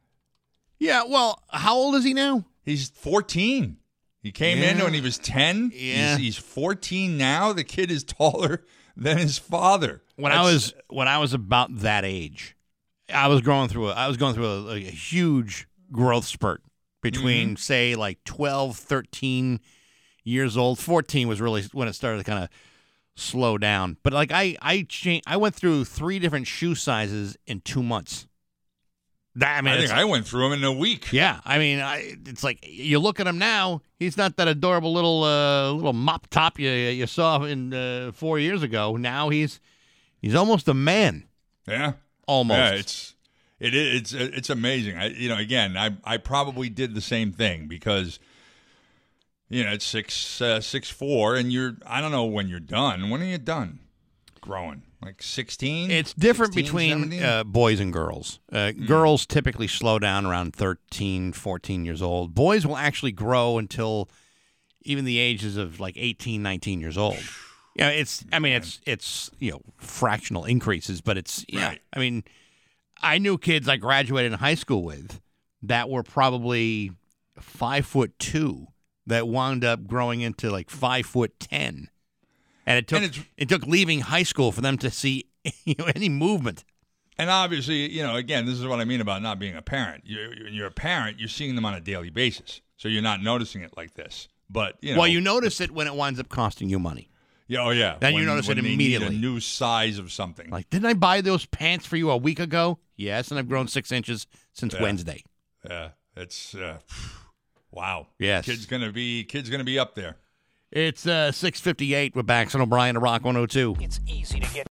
Yeah, well, how old is he now? He's fourteen. He came Yeah. in when he was ten. Yeah. He's, he's fourteen now. The kid is taller than his father. When I That's- was when I was about that age, I was going through a I was going through a, a huge growth spurt between Mm-hmm. say like twelve, thirteen years old. fourteen was really when it started to kind of slow down. But like I I changed, I went through three different shoe sizes in two months. That, I mean, I it's- think I went through him in a week. yeah, I mean, I, it's like you look at him now. He's not that adorable little uh, little mop top you you saw in uh, four years ago. Now he's he's almost a man, Yeah. almost. Yeah, it's it is it's it's amazing. I you know again I I probably did the same thing because you know it's six uh, six four and you're I don't know when you're done. When are you done growing? Like sixteen? It's different sixteen, between seventeen? uh, boys and girls. Uh, Girls typically slow down around thirteen, fourteen years old. Boys will actually grow until even the ages of like eighteen, nineteen years old. Yeah, it's. I mean, it's it's you know fractional increases, but it's yeah. Right. I mean, I knew kids I graduated in high school with that were probably five foot two that wound up growing into like five foot ten. And it took And it's- it took leaving high school for them to see you know, any movement. And obviously, you know, again, this is what I mean about not being a parent. You're, you're a parent, you're seeing them on a daily basis. So you're not noticing it like this. But, you know. Well, you notice it when it winds up costing you money. Yeah, oh yeah. Then you When- notice it when they need immediately. a new size of something. Like, didn't I buy those pants for you a week ago? Yes, and I've grown six inches since Yeah. Wednesday. Yeah, it's uh, wow. Yes. Kid's gonna be kid's gonna be up there. It's uh, six fifty-eight with Baxter and O'Brien to Rock one oh two. It's easy to get